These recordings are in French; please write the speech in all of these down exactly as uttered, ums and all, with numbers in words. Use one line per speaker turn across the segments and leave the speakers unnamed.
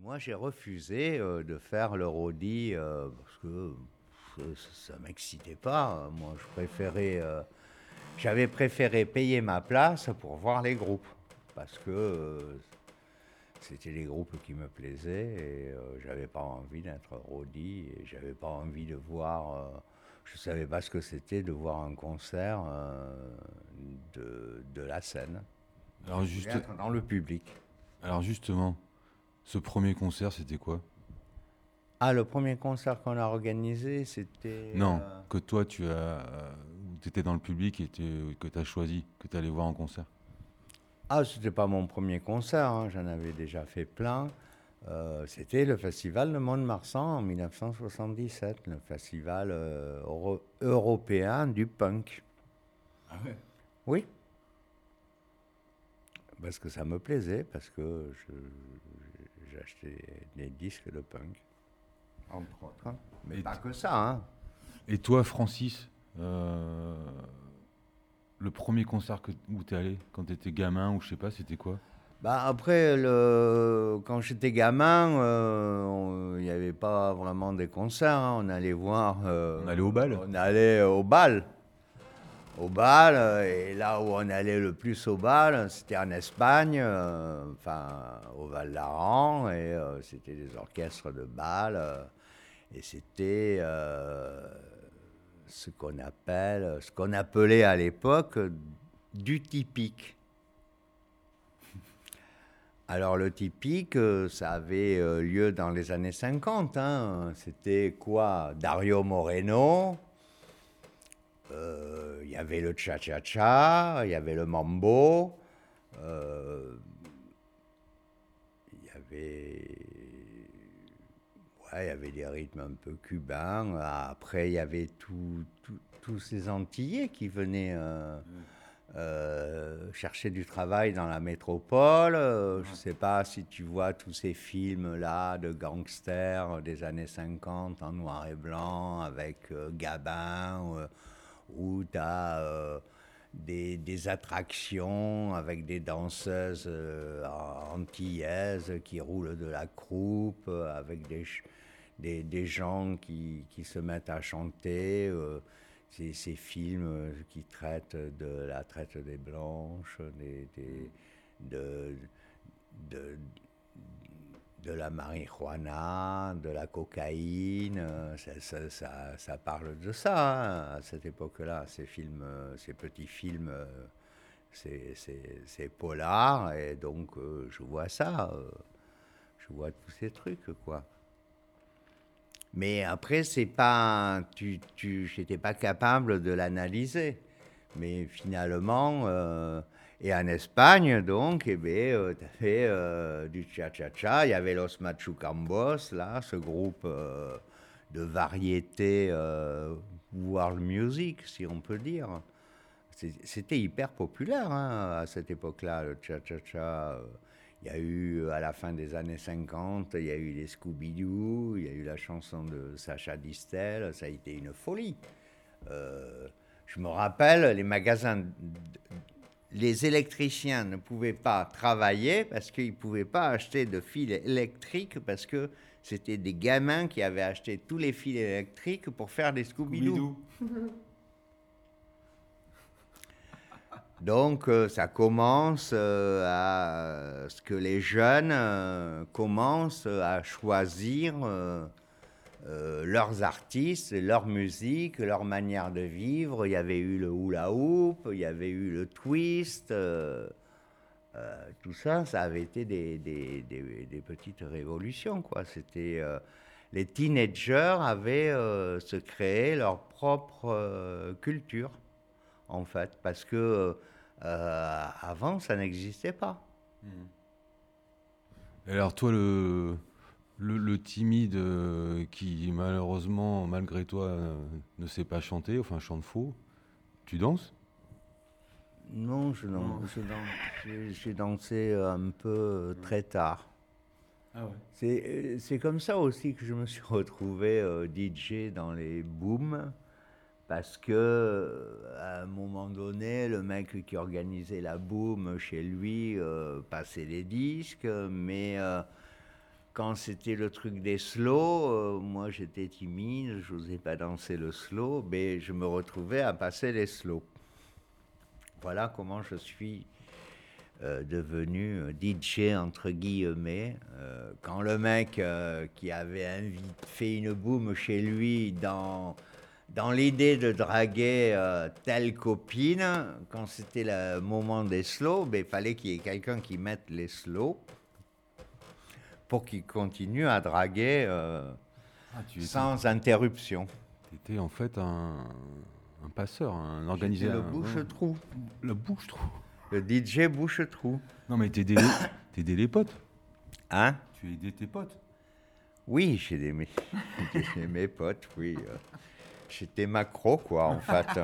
Moi, j'ai refusé euh, de faire le roadie euh, parce que ça, ça m'excitait pas. Moi, je préférais, euh, j'avais préféré payer ma place pour voir les groupes parce que euh, c'était les groupes qui me plaisaient et euh, j'avais pas envie d'être roadie et j'avais pas envie de voir. Euh, je savais pas ce que c'était de voir un concert euh, de, de la scène. Je
Alors,
voulais
juste,
être dans le public.
alors justement, ce premier concert, c'était quoi?
Ah, le premier concert qu'on a organisé, c'était.
Non,
euh,
que toi, tu as, euh, où étais dans le public et tu- que tu as choisi, que tu allais voir en concert.
Ah, c'était pas mon premier concert, hein, j'en avais déjà fait plein. Euh, c'était le festival de Mont-de-Marsan en mille neuf cent soixante-dix-sept, le festival euh, euro- européen du punk.
Ah ouais.
Oui, parce que ça me plaisait, parce que je- j'ai acheté des disques de punk, entre autres, hein. Mais
Et,
pas
t-
que ça, hein.
et toi, Francis, euh, le premier concert que, où t'es allé quand t'étais gamin ou je sais pas, c'était quoi?
Bah après, le... quand j'étais gamin, euh, on- il n'y avait pas vraiment des concerts, hein. On allait voir,
On
euh,
allait au bal?
on allait au bal. Au bal, euh, et là où on allait le plus au bal, c'était en Espagne, euh, enfin au Val d'Aran, et euh, c'était des orchestres de bal, euh, et c'était euh, ce qu'on appelle, ce qu'on appelait à l'époque du typique. Alors le typique, euh, ça avait euh, lieu dans les années cinquante, hein. C'était quoi? Dario Moreno, euh, il y avait le cha-cha-cha, il y avait le mambo, euh, il y avait, ouais, il y avait des rythmes un peu cubains. Après, il y avait tout- tout- tous ces Antillais qui venaient euh, euh, chercher du travail dans la métropole. Euh, je ne sais pas si tu vois tous ces films-là de gangsters des années cinquante en noir et blanc avec euh, Gabin, euh, où tu as des, des attractions avec des danseuses euh, antillaises qui roulent de la croupe, euh, avec des, des, des gens qui, qui se mettent à chanter. Euh, ces, ces films euh, qui traitent de la traite des blanches, des, des- de, de, de la marijuana, de la cocaïne, euh, ça, ça, ça- ça parle de ça, hein, à cette époque-là, ces films, euh, ces petits films, euh, ces, ces- ces polars, et donc euh, je vois ça, euh, je vois tous ces trucs, quoi. Mais après, c'est pas, tu, tu, j'étais pas capable de l'analyser. Mais finalement, euh, et en Espagne, donc, eh ben, euh, tu avais euh, du cha-cha-cha, il y avait Los Machucambos, là, ce groupe euh, de variété euh, world music, si on peut dire. C'est- C'était hyper populaire, hein, à cette époque-là, le cha-cha-cha. euh, Il y a eu, à la fin des années cinquante, il y a eu les Scooby-Doo, il y a eu la chanson de Sacha Distel, ça a été une folie. Euh, je me rappelle, les magasins, les électriciens ne pouvaient pas travailler parce qu'ils ne pouvaient pas acheter de fils électriques parce que c'était des gamins qui avaient acheté tous les fils électriques pour faire des Scooby-Doo.
Scooby-Doo.
Donc euh, ça commence euh, à ce que les jeunes euh, commencent à choisir euh, euh, leurs artistes, leur musique, leur manière de vivre. Il y avait eu le hula hoop, il y avait eu le twist. Euh, euh, tout ça, ça avait été des, des, des, des petites révolutions, quoi. C'était euh, les teenagers avaient euh, se créé leur propre euh, culture, en fait, parce que euh, avant, ça n'existait pas.
Et alors toi, le, le, le timide euh, qui malheureusement, malgré toi, euh, ne sait pas chanter, enfin chante faux, tu danses?
Non, je, dan-
Non.
je dan- j'ai j'ai dansé un peu euh, très tard.
Ah ouais.
C'est euh, c'est comme ça aussi que je me suis retrouvé euh, D J dans les booms, parce que euh, à un moment donné, le mec qui organisait la boom chez lui euh, passait les disques, mais euh, quand c'était le truc des slows, euh, moi j'étais timide, je n'osais pas danser le slow, mais je me retrouvais à passer les slows. Voilà comment je suis euh, devenu euh, D J entre guillemets. Euh, quand le mec euh, qui avait invi- fait une boum chez lui dans, dans l'idée de draguer euh, telle copine, quand c'était le moment des slows, ben, il fallait qu'il y ait quelqu'un qui mette les slows pour qu'il continue à draguer euh,
Ah, tu étais,
sans interruption.
t'étais en fait un, un passeur, un
J'étais
organisé.
le
un-
bouche-trou,
La bouche, trop.
le D J bouche-trou.
Non, mais t'aidais les, t'aidais les potes.
Hein?
Tu aidais tes potes.
Oui, j'ai des mes, j'ai mes potes, oui. euh. J'étais macro, quoi, en fait.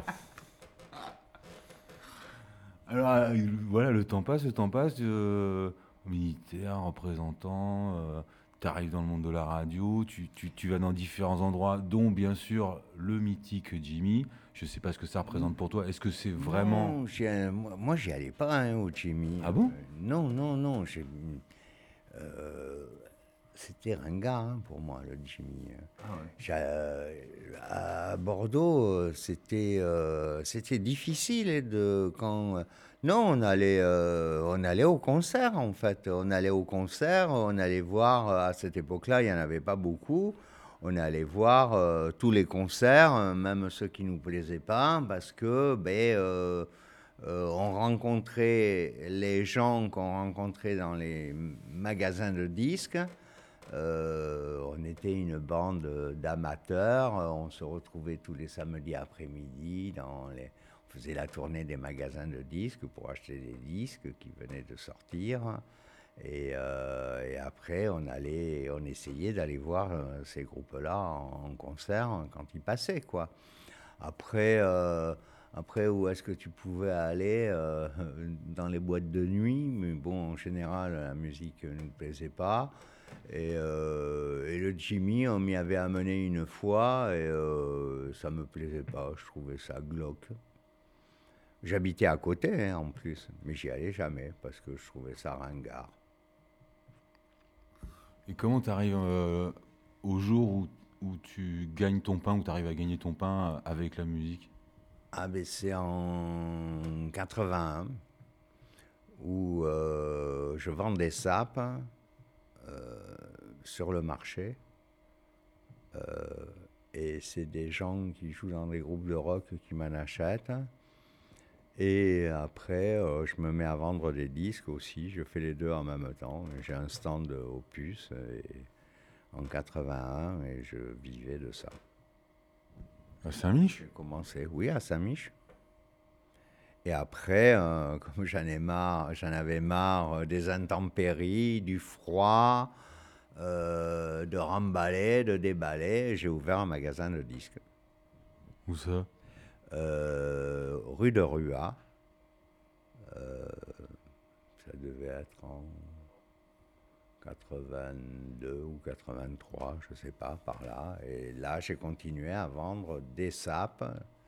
Alors, euh, voilà, le temps passe, le temps passe. Euh, militaire, représentant, euh, tu arrives dans le monde de la radio, tu, tu- tu vas dans différents endroits, dont bien sûr le mythique Jimmy. Je sais pas ce que ça représente pour toi. Est-ce que c'est vraiment.
Non, j'y allais- moi, moi, j'y allais pas, hein, au Jimmy.
Ah bon?
Euh, non, non, non. j'ai- euh, C'était ringard, hein, pour moi, le Jimmy.
Ah ouais.
J'ai- euh, à Bordeaux, euh, c'était euh, c'était difficile hein, de quand. euh, Non, on allait euh, on allait au concert en fait. On allait au concert, on allait voir. euh, À cette époque-là, il y en avait pas beaucoup. On allait voir euh, tous les concerts, euh, même ceux qui nous plaisaient pas, parce que ben euh, euh, on rencontrait les gens qu'on rencontrait dans les magasins de disques. Euh, on était une bande d'amateurs, on se retrouvait tous les samedis après-midi, dans les... on faisait la tournée des magasins de disques pour acheter des disques qui venaient de sortir. Et, euh, et après, on, allait, on essayait d'aller voir euh, ces groupes-là en, en concert quand ils passaient, quoi. Après, euh, après où est-ce que tu pouvais aller euh, dans les boîtes de nuit, mais bon, en général, la musique ne nous plaisait pas. Et, euh, et le Jimmy, on m'y avait amené une fois et euh, ça me plaisait pas, je trouvais ça glauque. J'habitais à côté hein, en plus, mais j'y allais jamais parce que je trouvais ça ringard.
Et comment tu arrives au jour où, où tu gagnes ton pain, où tu arrives à gagner ton pain avec la musique?
Ah ben c'est en quatre-vingt-un où euh, je vends des sapes euh, sur le marché. Euh, et c'est des gens qui jouent dans des groupes de rock qui m'en achètent. Et après, euh, je me mets à vendre des disques aussi. Je fais les deux en même temps. J'ai un stand Opus et, en quatre-vingt-un et je vivais de ça.
À Saint-Mich?
J'ai commencé, oui, à Saint-Mich. Et après, euh, comme j'en ai marre, j'en avais marre euh, des intempéries, du froid, euh, de remballer, de déballer, j'ai ouvert un magasin de disques.
Où ça?
Euh, rue de Rua. Euh, ça devait être en quatre-vingt-deux ou quatre-vingt-trois, je ne sais pas, par là. Et là, j'ai continué à vendre des sapes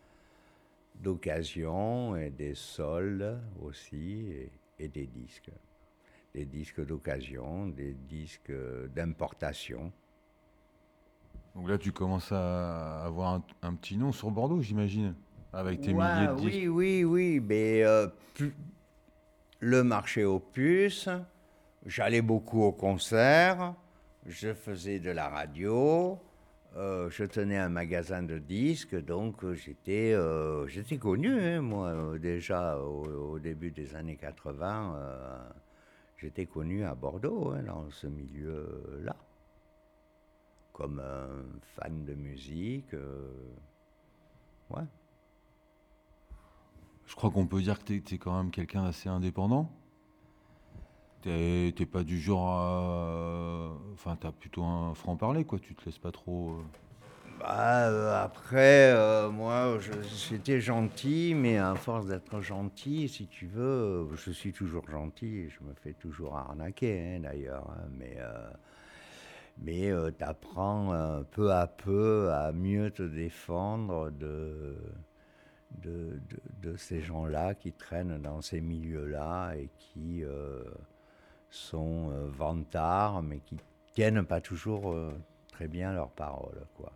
d'occasion et des soldes aussi et, et des disques. Des disques d'occasion, des disques d'importation.
Donc là, tu commences à avoir un, un petit nom sur Bordeaux, j'imagine, avec tes
Ouais,
milliers de disques.
oui, oui, oui, mais euh, plus- le marché Opus, j'allais beaucoup au concert, je faisais de la radio, euh, je tenais un magasin de disques, donc euh, j'étais euh, j'étais connu, hein, moi, euh, déjà au, au début des années quatre-vingts, euh, j'étais connu à Bordeaux, hein, dans ce milieu-là, comme un fan de musique. euh, ouais.
Je crois qu'on peut dire que tu es quand même quelqu'un d'assez indépendant. T'es t'es pas du genre à... Enfin, t'as plutôt un franc-parler, quoi. Tu te laisses pas trop... euh,
Bah, euh, après, euh, moi, je- j'étais gentil, mais à force d'être gentil, si tu veux, je suis toujours gentil, je me fais toujours arnaquer, hein, d'ailleurs, hein, mais, euh, mais tu apprends peu à peu à mieux te défendre de, de, de- de ces gens-là qui traînent dans ces milieux-là et qui euh, sont euh, vantards, mais qui tiennent pas toujours euh, très bien leurs paroles, quoi.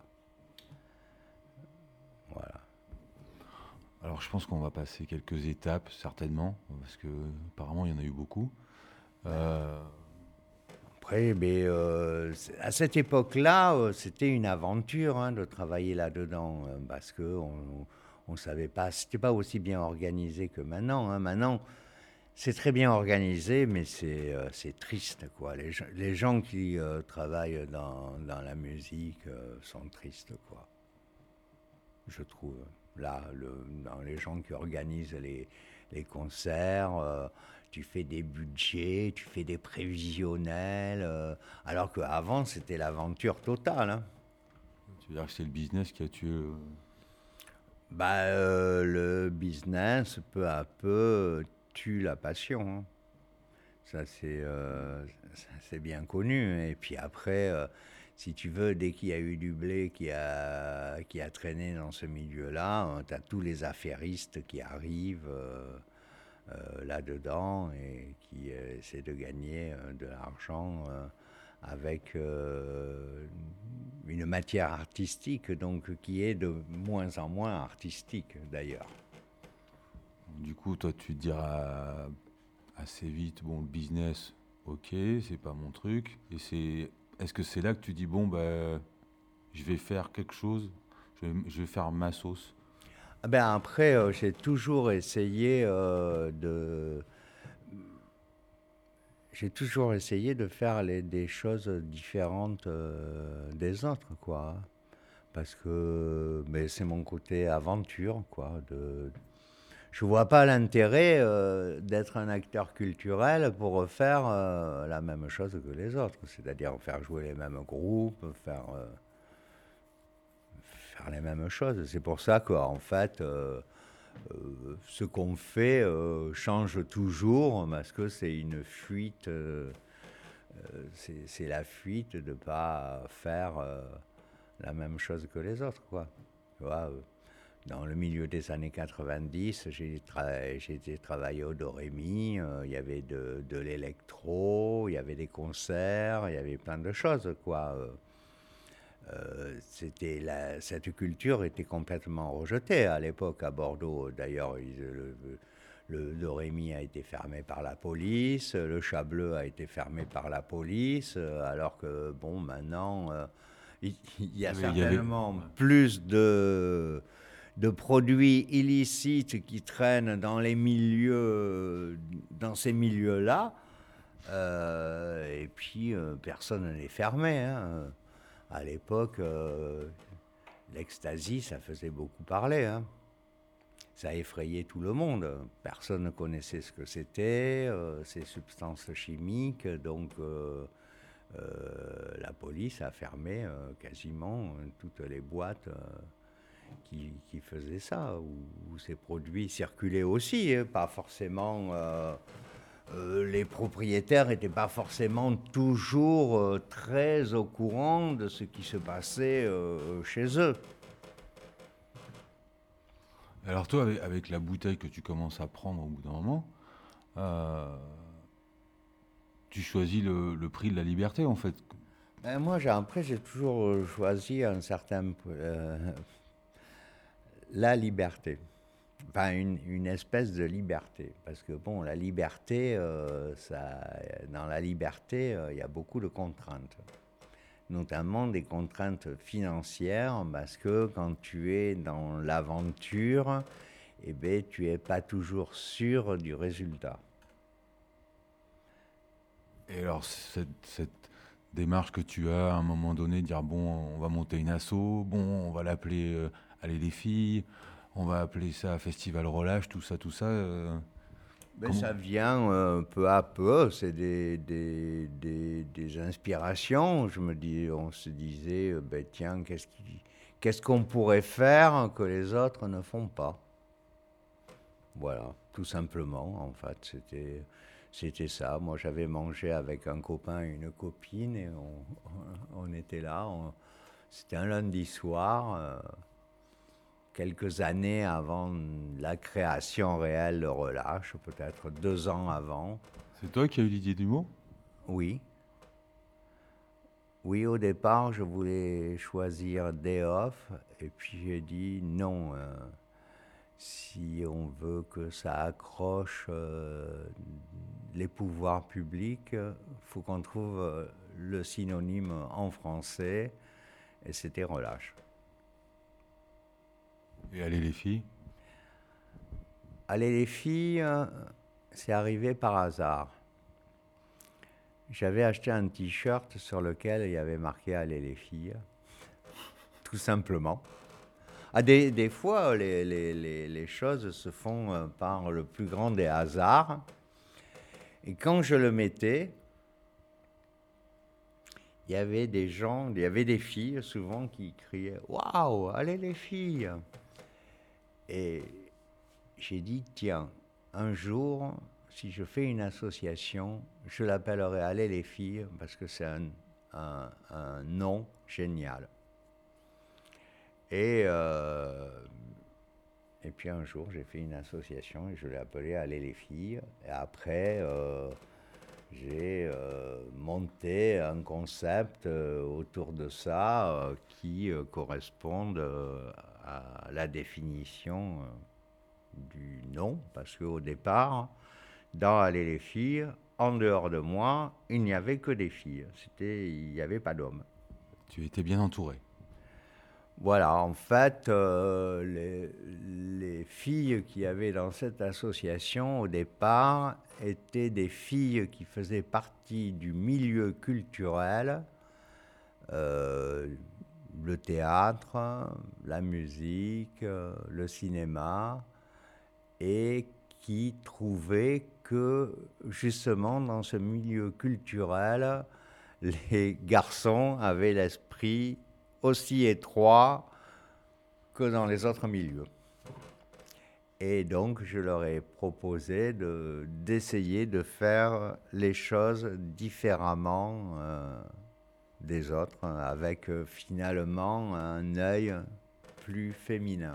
Voilà.
Alors je pense qu'on va passer quelques étapes, certainement, parce que apparemment il y en a eu beaucoup. Euh,
Après, mais, euh, c'est- à cette époque-là, euh, c'était une aventure hein, de travailler là-dedans, euh, parce que on, on savait pas, c'était pas aussi bien organisé que maintenant. Hein. Maintenant, c'est très bien organisé, mais c'est euh, c'est triste, quoi. Les, gens- les gens qui euh, travaillent dans, dans la musique euh, sont tristes, quoi. Je trouve. Là, le, dans les gens qui organisent les, les concerts, euh, tu fais des budgets, tu fais des prévisionnels, euh, alors qu'avant, c'était l'aventure totale. Hein.
tu veux dire que c'est le business qui a tué. le-
Bah, euh, le business, peu à peu, tue la passion. Hein. Ça, c'est euh, ça, c'est bien connu. Et puis après, euh, si tu veux, dès qu'il y a eu du blé qui a, qui a traîné dans ce milieu-là, tu as tous les affairistes qui arrivent euh, euh, là-dedans et qui euh, essaient de gagner euh, de l'argent euh, avec euh, une matière artistique, donc qui est de moins en moins artistique d'ailleurs.
Du coup, toi, tu te diras assez vite, bon, le business, ok, c'est pas mon truc. Et c'est, est-ce que c'est là que tu dis, bon, bah, je vais faire quelque chose, je vais, je vais faire ma sauce.
Ah ben après, euh, j'ai toujours essayé euh, de, j'ai toujours essayé de faire les- des choses différentes euh, des autres, quoi. Parce que mais c'est mon côté aventure, quoi. De, je vois pas l'intérêt euh, d'être un acteur culturel pour refaire euh, la même chose que les autres. C'est-à-dire faire jouer les mêmes groupes, faire, euh, faire les mêmes choses. C'est pour ça qu'en fait, euh, euh, ce qu'on fait euh, change toujours parce que c'est une fuite. Euh, euh, c'est c'est la fuite de ne pas faire euh, la même chose que les autres, quoi. Tu vois, euh, dans le milieu des années quatre-vingt-dix, j'ai tra- j'ai été travailler au Dorémy, euh, il y avait de, de l'électro, il y avait des concerts, il y avait plein de choses, quoi. Euh, euh, c'était la- cette culture était complètement rejetée à l'époque à Bordeaux. D'ailleurs, ils- le, le Dorémy a été fermé par la police, le Chableux a été fermé par la police, euh, alors que, bon, maintenant, euh, il il y
Il
a
y avait, il y avait-
certainement plus de, de produits illicites qui traînent dans les milieux, dans ces milieux-là, euh, et puis euh, personne ne les fermait. Hein. À l'époque, euh, l'ecstasy, ça faisait beaucoup parler. Hein. Ça effrayait tout le monde. Personne ne connaissait ce que c'était, euh, ces substances chimiques. Donc, euh, euh, la police a fermé euh, quasiment euh, toutes les boîtes euh, qui, qui faisaient ça, où, où ces produits circulaient aussi. Hein, pas forcément. Euh, euh, les propriétaires n'étaient pas forcément toujours euh, très au courant de ce qui se passait euh, chez eux.
Alors toi, avec, avec la bouteille que tu commences à prendre au bout d'un moment, euh, tu choisis le, le prix de la liberté, en fait.
Ben, moi, j'ai, après, j'ai toujours euh, choisi un certain, euh, la liberté. Enfin, une, une espèce de liberté. Parce que, bon, la liberté, euh, ça, dans la liberté, euh, il y a beaucoup de contraintes. Notamment des contraintes financières, parce que quand tu es dans l'aventure, eh ben, tu n'es pas toujours sûr du résultat.
Et alors, cette, cette démarche que tu as à un moment donné, dire bon, on va monter une asso, bon, on va l'appeler euh, Allez les filles, on va appeler ça Festival Relâche, tout ça, tout ça. euh,
Ben,
comment
ça vient euh, peu à peu, c'est des, des, des, des inspirations. Je me dis, on se disait, euh, ben, tiens, qu'est-ce qui- qu'est-ce qu'on pourrait faire que les autres ne font pas? Voilà, tout simplement, en fait, c'était, c'était ça. Moi, j'avais mangé avec un copain et une copine et on, on était là. on- C'était un lundi soir, euh, quelques années avant la création réelle de Relâche, peut-être deux ans avant.
C'est toi qui as eu l'idée du mot?
Oui. Oui, au départ, je voulais choisir Day Off, et puis j'ai dit non. Euh, si on veut que ça accroche euh, les pouvoirs publics, il faut qu'on trouve euh, le synonyme en français, et c'était relâche.
Et allez les filles?
Allez les filles, euh, c'est arrivé par hasard. J'avais acheté un t-shirt sur lequel il y avait marqué Allez les filles, tout simplement. Ah, des, des fois, les, les, les, les choses se font euh, par le plus grand des hasards. Et quand je le mettais, il y avait des gens, il y avait des filles souvent qui criaient Waouh, allez les filles! Et j'ai dit Tiens, un jour, si je fais une association, je l'appellerai Allez les filles parce que c'est un, un, un nom génial. Et, euh, et puis un jour, j'ai fait une association et je l'ai appelée Allez les filles. Et après, euh, j'ai euh, monté un concept euh, autour de ça euh, qui euh, corresponde euh, à la définition euh, du nom. Parce qu'au départ, dans Allez les filles, en dehors de moi, il n'y avait que des filles. C'était, il n'y avait pas d'hommes.
Tu étais bien entouré.
Voilà, en fait, euh, les, les filles qu'il y avait dans cette association, au départ, étaient des filles qui faisaient partie du milieu culturel, euh, le théâtre, la musique, euh, le cinéma, et qui trouvaient que, justement, dans ce milieu culturel, les garçons avaient l'esprit aussi étroit que dans les autres milieux. Et donc, je leur ai proposé de, d'essayer de faire les choses différemment euh, des autres, avec euh, finalement un œil plus féminin.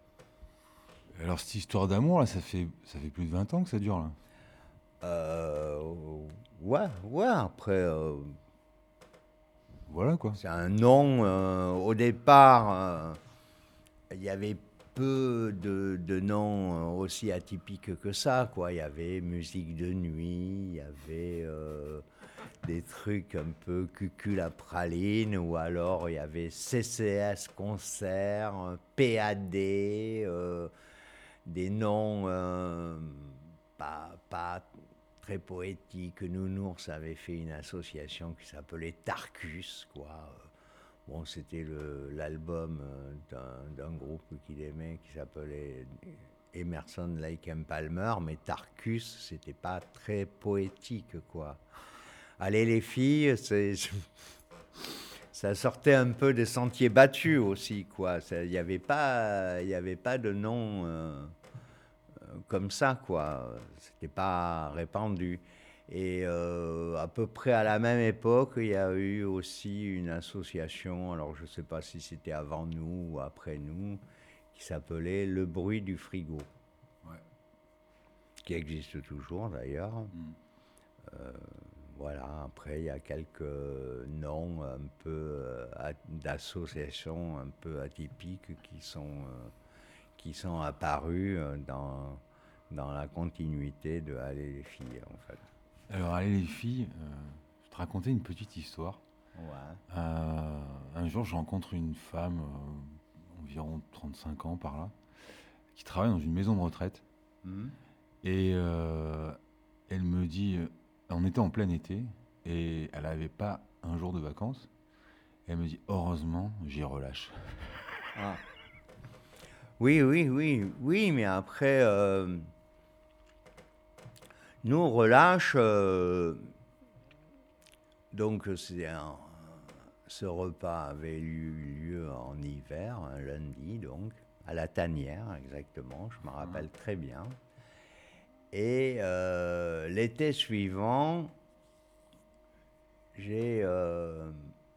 Alors cette histoire d'amour, là, ça fait, ça fait plus de vingt ans que ça dure, là.
Euh, ouais, ouais, après... Euh,
Voilà, quoi.
C'est un nom, euh, au départ, euh, il y avait peu de, de noms aussi atypiques que ça, quoi. Il y avait musique de nuit, il y avait euh, des trucs un peu cucul à praline, ou alors il y avait C C S concert, P A D, euh, des noms euh, pas, pas très poétiques. Nounours avait fait une association qui s'appelait Tarkus, quoi. Bon, c'était le, l'album d'un, d'un groupe qu'il aimait qui s'appelait Emerson, Lake and Palmer, mais Tarkus, c'était pas très poétique, quoi. Allez les filles, c'est, ça sortait un peu des sentiers battus aussi, quoi. Il n'y avait pas, il y avait pas de nom euh, comme ça, quoi. C'était pas répandu. Et euh, à peu près à la même époque, il y a eu aussi une association, alors je ne sais pas si c'était avant nous ou après nous, qui s'appelait Le Bruit du Frigo,
Ouais.
qui existe toujours d'ailleurs.
Mm.
Euh, voilà, après il y a quelques noms un peu euh, d'associations un peu atypiques qui sont, euh, qui sont apparus dans, dans la continuité de Allez les filles, en fait.
Alors, allez les filles, euh, je vais te raconter une petite histoire.
Ouais.
Euh, un jour, je rencontre une femme, euh, environ trente-cinq ans par là, qui travaille dans une maison de retraite.
Mmh.
Et euh, elle me dit, euh, on était en plein été, et elle n'avait pas un jour de vacances. Et elle me dit, heureusement, j'y relâche.
Ah. Oui, oui, oui, oui, mais après, euh, nous, on relâche, euh, donc c'est un- ce repas avait eu lieu en hiver, un lundi, donc, à la Tanière, exactement, je me rappelle très bien. Et euh, l'été suivant, j'ai euh,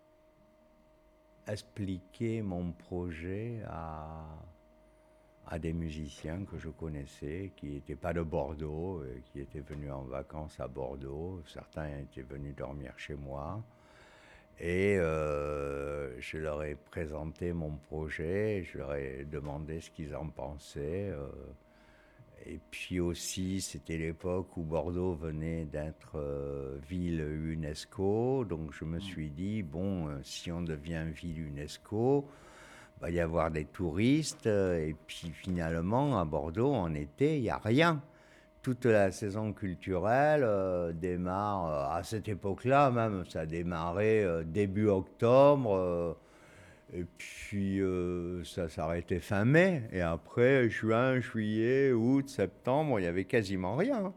expliqué mon projet à à des musiciens que je connaissais, qui n'étaient pas de Bordeaux, et qui étaient venus en vacances à Bordeaux. Certains étaient venus dormir chez moi. Et euh, je leur ai présenté mon projet, je leur ai demandé ce qu'ils en pensaient. euh, et puis aussi, c'était l'époque où Bordeaux venait d'être euh, ville UNESCO. Donc je me suis dit, bon, euh, si on devient ville UNESCO, il va y avoir des touristes. euh, Et puis finalement, à Bordeaux, en été, il n'y a rien. Toute la saison culturelle euh, démarre euh, à cette époque-là même. Ça a démarré euh, début octobre. euh, et puis euh, ça s'arrêtait fin mai. Et après, juin, juillet, août, septembre, il n'y avait quasiment rien.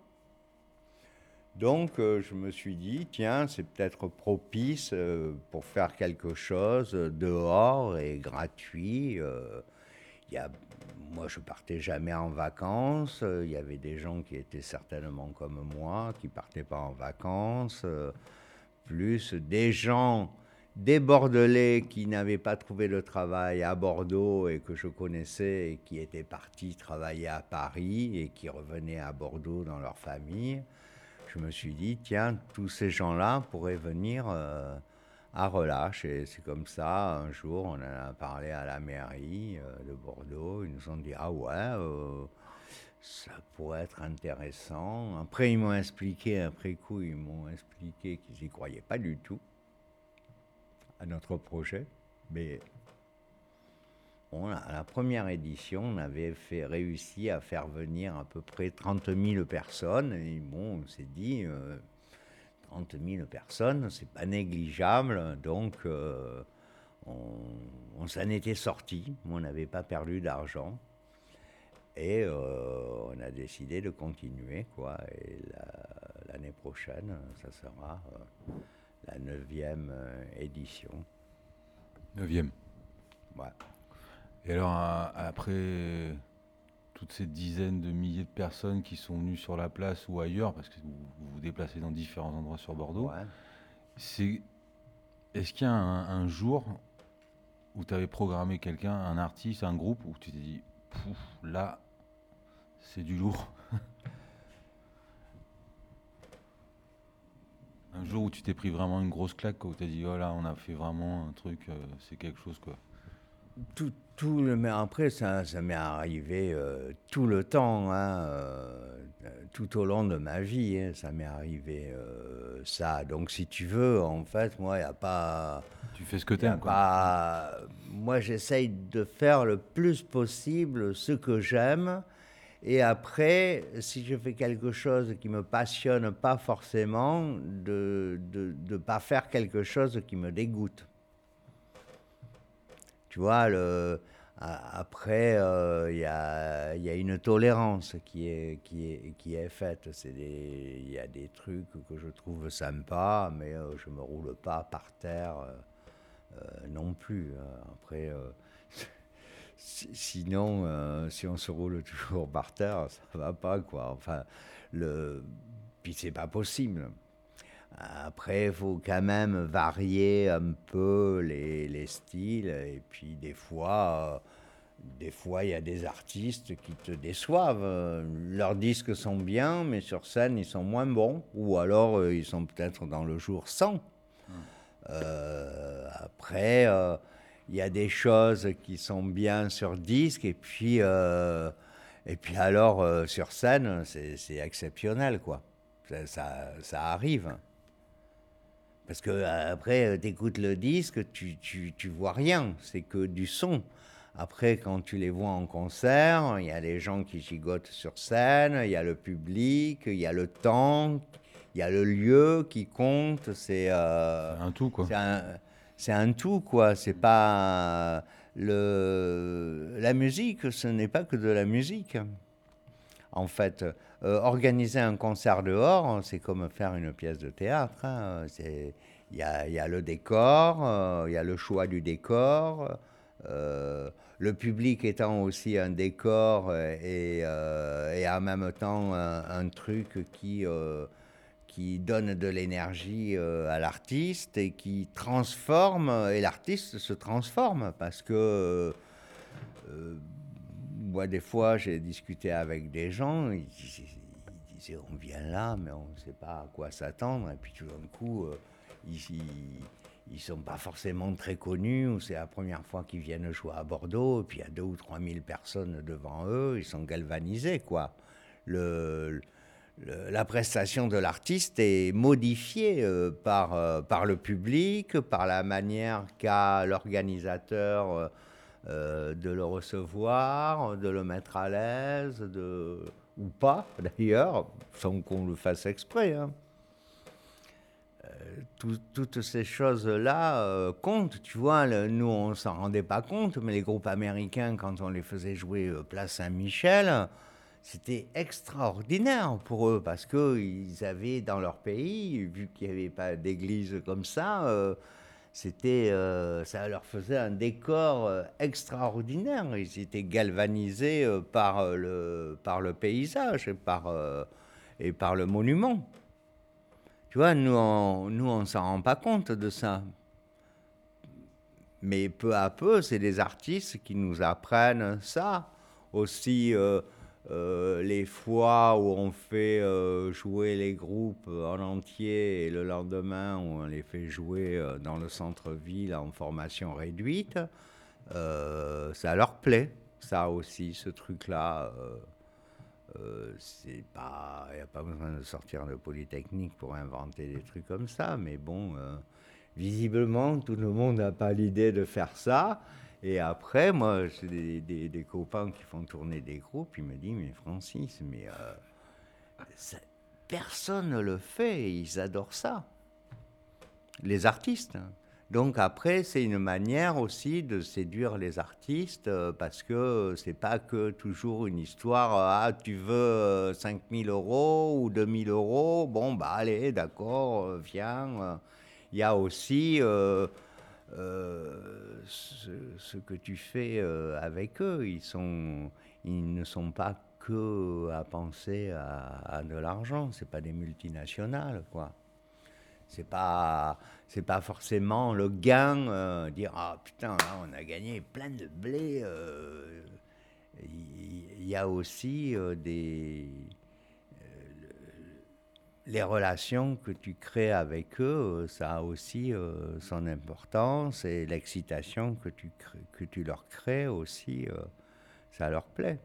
Donc euh, je me suis dit, tiens, c'est peut-être propice euh, pour faire quelque chose euh, dehors et gratuit. euh, il y a, moi, je partais jamais en vacances. euh, Il y avait des gens qui étaient certainement comme moi, qui partaient pas en vacances. euh, plus des gens, des Bordelais qui n'avaient pas trouvé de travail à Bordeaux et que je connaissais et qui étaient partis travailler à Paris et qui revenaient à Bordeaux dans leur famille. Je me suis dit, tiens, tous ces gens-là pourraient venir euh, à Relâche. Et c'est comme ça, un jour, on en a parlé à la mairie euh, de Bordeaux. Ils nous ont dit, ah ouais, euh, ça pourrait être intéressant. Après, ils m'ont expliqué, après coup, ils m'ont expliqué qu'ils n'y croyaient pas du tout à notre projet. Mais on a- à la première édition, on avait fait, réussi à faire venir à peu près trente mille personnes. Et bon, on s'est dit, euh, trente mille personnes, c'est pas négligeable. Donc, euh, on, on s'en était sorti. On n'avait pas perdu d'argent. Et euh, on a décidé de continuer, quoi. Et la- l'année prochaine, ça sera euh, la neuvième euh, édition.
Neuvième.
Ouais.
Et alors, a- après toutes ces dizaines de milliers de personnes qui sont venues sur la place ou ailleurs, parce que vous vous, vous déplacez dans différents endroits sur Bordeaux,
Ouais.
c'est, est-ce qu'il y a un, un jour où tu avais programmé quelqu'un, un artiste, un groupe, où tu t'es dit, Pouf, là, c'est du lourd. Un jour où tu t'es pris vraiment une grosse claque, quoi, où tu as dit, oh là, on a fait vraiment un truc, euh, c'est quelque chose, quoi.
Tout, tout le, mais après, ça, ça m'est arrivé euh, tout le temps, hein, euh, tout au long de ma vie, hein, ça m'est arrivé euh, ça. Donc, si tu veux, en fait, moi, il n'y a pas,
Tu fais ce que
il y a
t'aimes, quoi.
pas. Moi, j'essaye de faire le plus possible ce que j'aime. Et après, si je fais quelque chose qui me passionne pas forcément, de ne pas faire quelque chose qui me dégoûte. Tu vois, le, a- après, euh, il y a, il y a une tolérance qui est, qui est, qui est faite. C'est des- Il y a des trucs que je trouve sympas, mais euh, je me roule pas par terre euh, euh, non plus. euh. Après, euh, si- sinon, euh, si on se roule toujours par terre, ça va pas, quoi. Enfin, le, puis c'est pas possible. Après, il faut quand même varier un peu les, les styles. Et puis, des fois, euh, des fois, il y a des artistes qui te déçoivent. Euh, Leurs disques sont bien, mais sur scène, ils sont moins bons. Ou alors, euh, ils sont peut-être dans le jour sans. Euh, après, euh, il y a des choses qui sont bien sur disque. Et puis, euh, et puis alors, euh, sur scène, c'est c'est exceptionnel, quoi. Ça, ça, ça arrive. Parce que euh, après, tu écoutes le disque, tu, tu, tu vois rien, c'est que du son. Après, quand tu les vois en concert, il y a les gens qui gigotent sur scène, il y a le public, il y a le temps, il y a le lieu qui compte. C'est
C'est
euh,
un tout, quoi.
c'est un, c'est un tout, quoi. C'est pas le, la musique, ce n'est pas que de la musique. En fait, euh, organiser un concert dehors, c'est comme faire une pièce de théâtre, hein. C'est, il y a, il y a le décor, euh, il y a le choix du décor, euh, le public étant aussi un décor euh, et, euh, et en même temps un, un truc qui, euh, qui donne de l'énergie euh, à l'artiste et qui transforme, et l'artiste se transforme parce que euh, moi, des fois, j'ai discuté avec des gens, ils disaient, ils disaient, on vient là, mais on ne sait pas à quoi s'attendre. Et puis tout d'un coup, euh, ils, ils- ils sont pas forcément très connus, ou c'est la première fois qu'ils viennent jouer à Bordeaux, et puis il y a deux ou trois mille personnes devant eux, ils sont galvanisés, quoi. Le, le- la prestation de l'artiste est modifiée euh, par, euh, par le public, par la manière qu'a l'organisateur euh, euh, de le recevoir, de le mettre à l'aise, de, ou pas d'ailleurs, sans qu'on le fasse exprès, hein. Tout- toutes ces choses-là euh, comptent, tu vois. Le- nous, on s'en rendait pas compte, mais les groupes américains, quand on les faisait jouer euh, Place Saint-Michel, c'était extraordinaire pour eux parce qu'ils avaient dans leur pays, vu qu'il n'y avait pas d'église comme ça, euh, c'était, euh, ça leur faisait un décor euh, extraordinaire. Ils étaient galvanisés euh, par, euh, le, par le paysage et par, euh, et par le monument. Tu vois, nous, on, nous, on s'en rend pas compte de ça. Mais peu à peu, c'est des artistes qui nous apprennent ça. Aussi, euh, euh, les fois où on fait euh, jouer les groupes en entier et le lendemain où on les fait jouer euh, dans le centre-ville en formation réduite, euh, ça leur plaît, ça aussi, ce truc-là. Euh, euh, c'est pas, il n'y a pas besoin de sortir de Polytechnique pour inventer des trucs comme ça, mais bon, euh, visiblement, tout le monde n'a pas l'idée de faire ça. Et après, moi, j'ai des, des- des copains qui font tourner des groupes, ils me disent, mais Francis, mais euh, ça- personne ne le fait, et ils adorent ça, les artistes. Donc après, c'est une manière aussi de séduire les artistes euh, parce que c'est pas que toujours une histoire, euh, ah, tu veux euh, cinq mille euros ou deux mille euros, bon, bah allez, d'accord, euh, viens. euh. Il y a aussi euh, euh, ce, ce que tu fais euh, avec eux. Ils sont, ils ne sont pas que à penser à, à de l'argent, c'est pas des multinationales, quoi. C'est pas, c'est pas forcément le gain, euh, dire ah putain, là on a gagné plein de blé. euh. Il y, y a aussi euh, des, les relations que tu crées avec eux, euh, ça a aussi euh, son importance et l'excitation que tu, crées- que tu leur crées aussi, euh, ça leur plaît.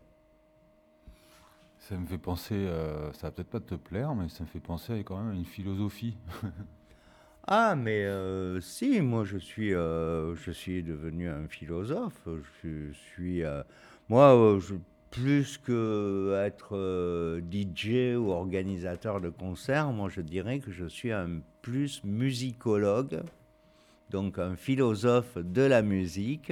Ça me fait penser, euh, ça va peut-être pas te plaire, mais ça me fait penser quand même à une philosophie.
Ah, mais euh, si, moi je suis, euh, je suis devenu un philosophe. Je suis, euh, moi, euh, je- plus que être euh, D J ou organisateur de concerts, moi je dirais que je suis un plus musicologue, donc un philosophe de la musique,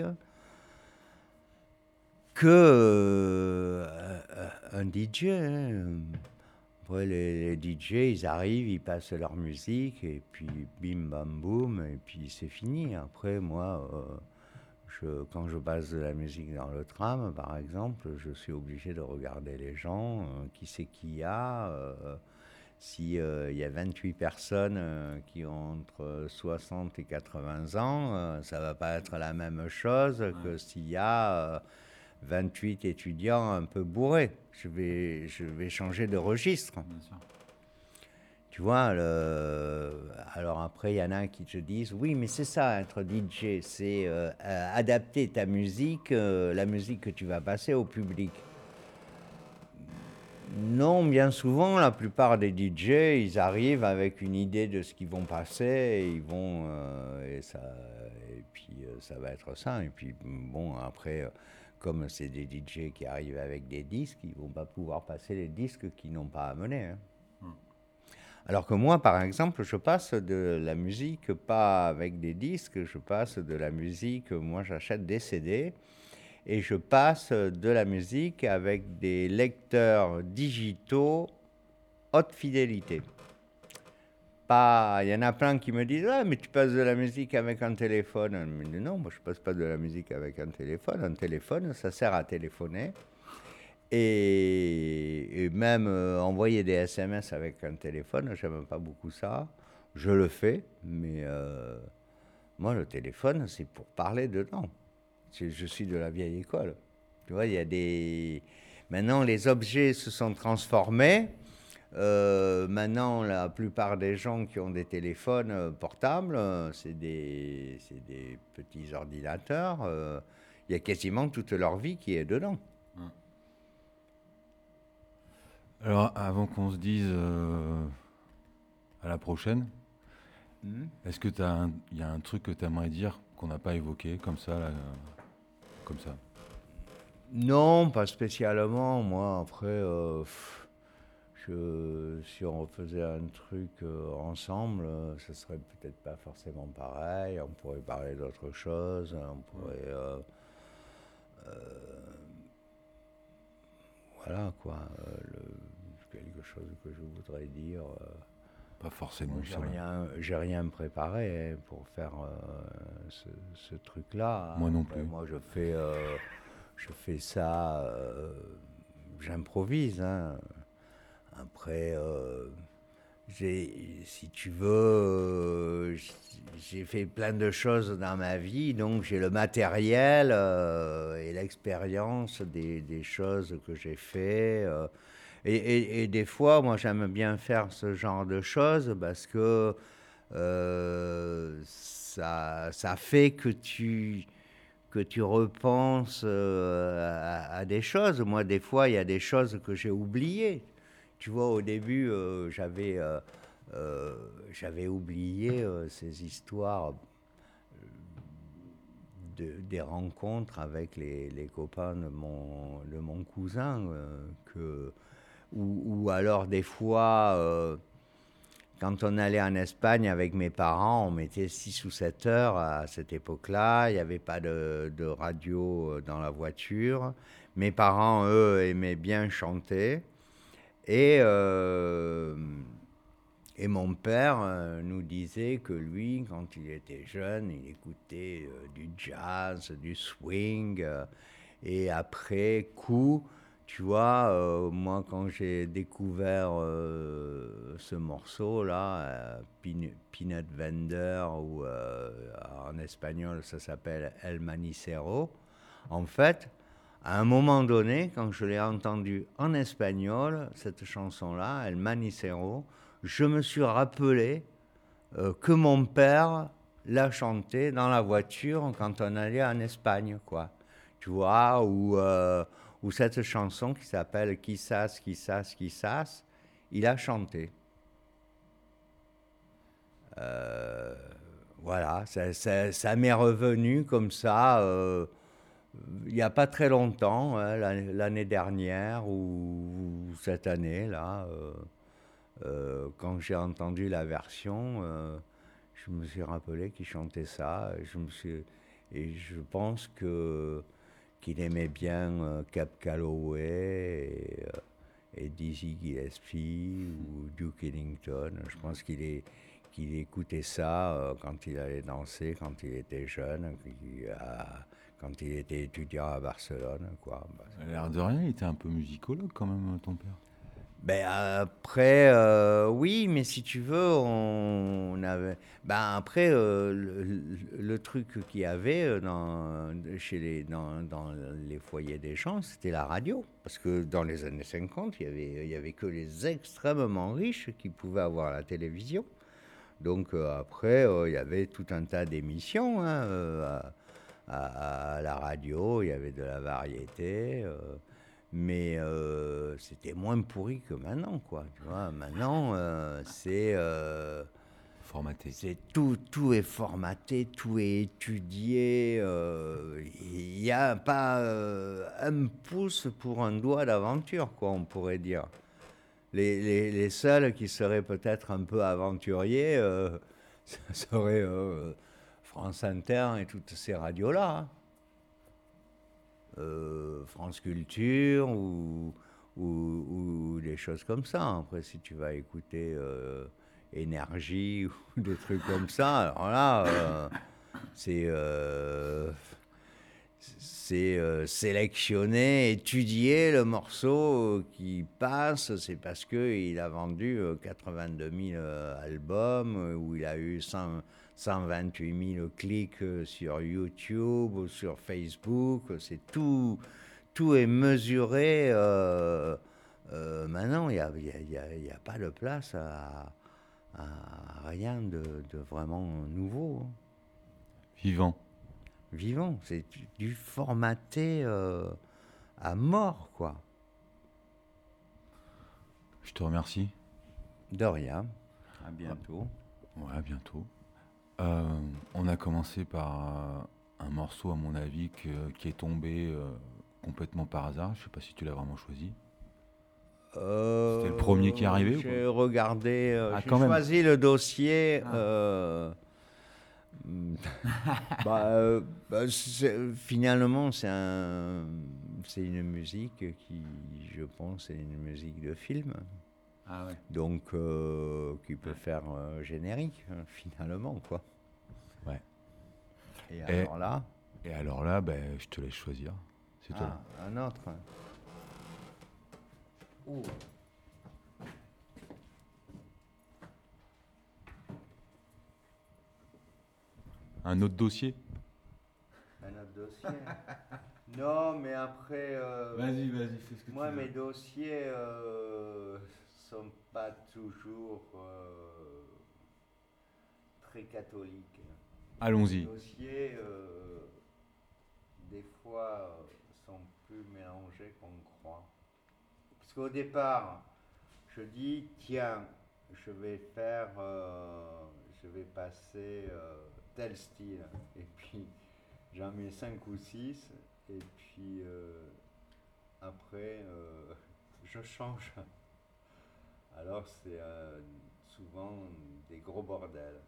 que euh, un D J, hein. Après, les, les D J, ils arrivent, ils passent leur musique, et puis bim, bam, boum, et puis c'est fini. Après, moi, euh, je, quand je passe de la musique dans le tram, par exemple, je suis obligé de regarder les gens, euh, qui c'est qu'il y a. Euh, si euh, il y a vingt-huit personnes euh, qui ont entre soixante et quatre-vingts ans, euh, ça va pas être la même chose que s'il y a euh, vingt-huit étudiants un peu bourrés. Je vais, je vais changer de registre.
Bien sûr.
Tu vois, le... alors après, il y en a qui te disent, oui, mais c'est ça, être D J, c'est euh, euh, adapter ta musique, euh, la musique que tu vas passer au public. Non, bien souvent, la plupart des D J, ils arrivent avec une idée de ce qu'ils vont passer, et ils vont, euh, et ça, et puis euh, ça va être ça. Et puis bon, après, euh, comme c'est des D J qui arrivent avec des disques, ils vont pas pouvoir passer les disques qu'ils n'ont pas amenés, hein. Alors que moi, par exemple, je passe de la musique pas avec des disques, je passe de la musique, moi j'achète des C D, et je passe de la musique avec des lecteurs digitaux haute fidélité. Pas, il y en a plein qui me disent, ah, mais tu passes de la musique avec un téléphone. Mais non, moi je passe pas de la musique avec un téléphone. Un téléphone, ça sert à téléphoner. Et, et même euh, envoyer des S M S avec un téléphone, j'aime pas beaucoup ça. Je le fais, mais euh, moi le téléphone, c'est pour parler dedans. Je, je suis de la vieille école. Tu vois, il y a des... Maintenant, les objets se sont transformés. Euh, maintenant, la plupart des gens qui ont des téléphones euh, portables, euh, c'est des, c'est des petits ordinateurs. euh, Il y a quasiment toute leur vie qui est dedans.
Alors, avant qu'on se dise euh, à la prochaine,
Hmm.
est-ce que il y a un truc que tu aimerais dire qu'on n'a pas évoqué comme ça, là, euh, comme ça?
Non, pas spécialement. Moi, après, euh, pff, je- si on refaisait un truc euh, ensemble, euh, ce serait peut-être pas forcément pareil. On pourrait parler d'autre chose. On pourrait, euh, voilà quoi. euh, le- quelque chose que je voudrais dire. euh,
Pas
Moi,
forcément
j'ai
ça. Va.
rien, j'ai rien préparé hein, pour faire euh, ce, ce truc-là.
Moi non
Après,
plus.
moi, je fais, euh, je fais ça, euh, j'improvise. Hein. Après, euh, j'ai, si tu veux, euh, j'ai fait plein de choses dans ma vie, donc j'ai le matériel euh, et l'expérience des, des choses que j'ai fait. euh, et, et- et des fois, moi, j'aime bien faire ce genre de choses parce que euh, ça, ça fait que tu, que tu repenses euh, à, à des choses. Moi, des fois, il y a des choses que j'ai oubliées. Tu vois, au début, euh, j'avais euh, euh, j'avais oublié euh, ces histoires de, des rencontres avec les, les copains de mon, de mon cousin, euh, que, ou, ou alors des fois, euh, quand on allait en Espagne avec mes parents, on mettait six ou sept heures à cette époque-là. Il n'y avait pas de, de radio euh, dans la voiture. Mes parents, eux, aimaient bien chanter. Et, euh, et mon père euh, nous disait que lui, quand il était jeune, il écoutait euh, du jazz, du swing. euh, et après coup, tu vois, euh, moi, quand j'ai découvert euh, ce morceau-là, euh, Peanut, Peanut Vendor, ou euh, en espagnol, ça s'appelle El Manicero, en fait, à un moment donné, quand je l'ai entendu en espagnol, cette chanson-là, El Manicero, je me suis rappelé euh, que mon père l'a chanté dans la voiture quand on allait en Espagne, quoi. Tu vois, ou, euh, ou cette chanson qui s'appelle Quizás, Quizás, Quizás, il a chanté. Euh, voilà, ça, ça, ça m'est revenu comme ça, euh, il n'y a pas très longtemps, hein, l'année dernière ou cette année, là, euh, euh, quand j'ai entendu la version, euh, je me suis rappelé qu'il chantait ça. Je me suis, et je pense que qu'il aimait bien euh, Cab Calloway et, euh, et Dizzy Gillespie ou Duke Ellington. Je pense qu'il est qu'il écoutait ça euh, quand il allait danser, quand il était jeune, qu'il a- quand il était étudiant à Barcelone, quoi. Parce
À
que
l'air de rien, il était un peu musicologue quand même, ton père.
ben après, euh, oui, mais si tu veux, on, on avait. Ben après, euh, le, le truc qu'il y avait euh, dans, chez les, dans, dans les foyers des gens, c'était la radio. Parce que dans les années cinquante, il y avait, il y avait que les extrêmement riches qui pouvaient avoir la télévision. Donc euh, après, euh, il y avait tout un tas d'émissions hein, euh, à, à- à la radio, il y avait de la variété. euh, mais euh, c'était moins pourri que maintenant, quoi. Tu vois, maintenant, euh, c'est, euh,
Formaté.
c'est tout, tout est formaté, tout est étudié. euh, Il n'y a pas euh, un pouce pour un doigt d'aventure, quoi, on pourrait dire. Les, les, les seuls qui seraient peut-être un peu aventuriers, euh, ça serait euh, France Inter et toutes ces radios-là. Hein. Euh, France Culture ou, ou, ou des choses comme ça. Après, si tu vas écouter euh, Énergie ou des trucs comme ça, alors là, euh, c'est euh, c'est euh, sélectionner, étudier le morceau qui passe. C'est parce qu'il a vendu euh, quatre-vingt-deux mille euh, albums, euh, où il a eu cent, cent vingt-huit mille clics euh, sur YouTube ou sur Facebook. C'est tout, tout est mesuré euh, Euh, maintenant, il n'y a, il y a- il y a- il y a pas de place à, à rien de, de vraiment nouveau, hein.
Vivant.
Vivant, c'est du, du formaté euh, à mort, quoi.
Je te remercie.
De rien. À bientôt.
Ouais, à bientôt. Euh, on a commencé par euh, un morceau, à mon avis, que- qui est tombé euh, complètement par hasard. Je sais pas si tu l'as vraiment choisi.
Euh,
C'était le premier qui est arrivé ou
J'ai
pas
regardé, euh,
Ah,
j'ai
quand même.
choisi le dossier.
Ah.
euh, bah, euh, bah, c'est- finalement, c'est un, c'est une musique qui, je pense, est une musique de film.
Ah ouais.
Donc, euh, qui peut faire euh, générique, hein, finalement, quoi.
Ouais.
Et
Et-
alors là,
Et alors là, ben, je te laisse choisir. C'est toi.
ah, un autre. Oh.
Un autre dossier.
Un autre dossier. Non, mais après, euh,
Vas-y, vas-y, fais ce que
moi,
tu veux.
mes dossiers euh, sont pas toujours euh, très catholiques. Les
Allons-y.
dossiers, euh, des fois, euh, sont plus mélangés qu'on croit. Parce qu'au départ, je dis, tiens, je vais faire, euh, je vais passer euh, tel style. Et puis, j'en mets cinq ou six. Et puis, euh, après, euh, je change. Alors, c'est euh, souvent des gros bordels.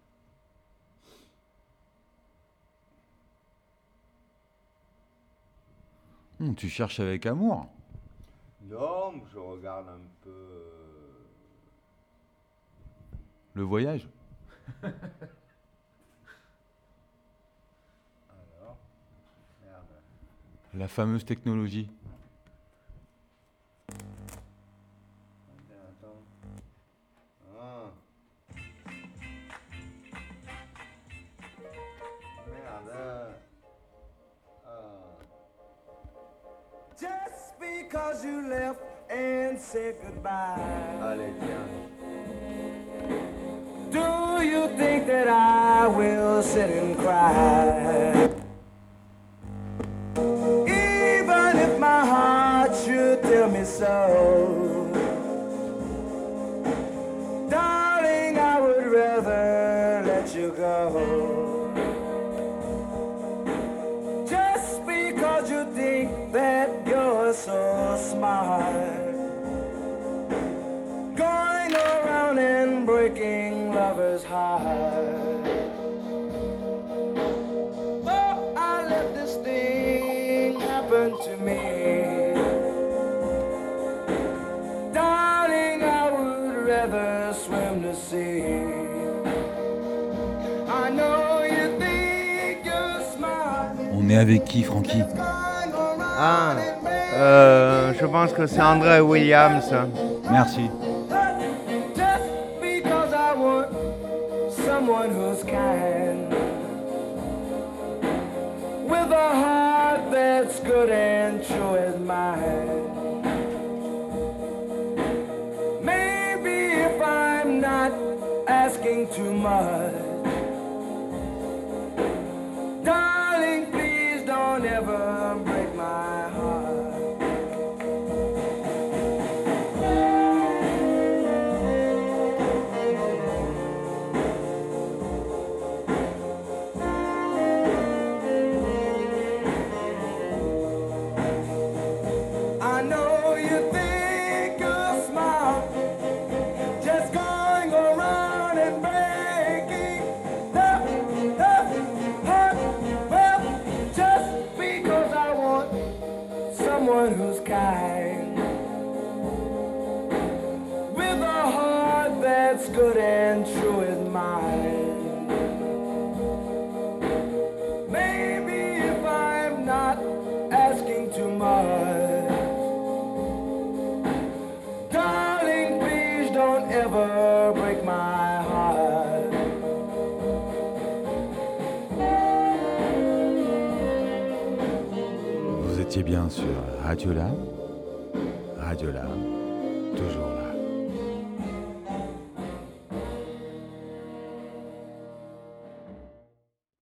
Hum, tu cherches avec amour.
Non, mais je regarde un peu. euh,
Le voyage.
Alors, merde.
La fameuse technologie.
Attends, attends. Ah. Merde. Ah.
Just because you left and said goodbye.
Allez, tiens.
Do you think that I will sit and cry? Even if my heart should tell me so. Darling, I would rather let you go. Just because you think that you're so smart. Going around and breaking lovers' hearts. Oh, I let this thing happen to me. Darling, I would rather swim to sea. I know you think you're smart.
On est avec qui, Francky?
Ah, euh, je pense que c'est André Williams.
Merci.
Just because I want someone who's kind, with a heart that's good and true as mine. Maybe if I'm not asking too much, darling, please don't ever break my heart. I know you think you're smart, just going around and breaking the, the heart. Well, just because I want someone who's kind, with a heart that's good and true as mine. Maybe if I'm not asking too much, darling, please don't ever break my heart.
Vous étiez bien sur Radio Lab. Radio Lab. toujours là.